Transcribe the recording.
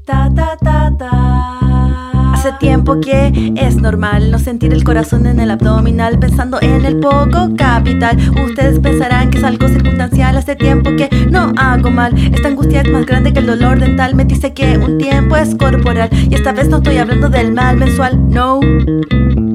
Ta, ta, ta, ta. Hace tiempo que es normal no sentir el corazón en el abdominal, pensando en el poco capital. Ustedes pensarán que es algo circunstancial. Hace tiempo que no hago mal. Esta angustia es más grande que el dolor dental. Me dice que un tiempo es corporal, y esta vez no estoy hablando del mal mensual, no.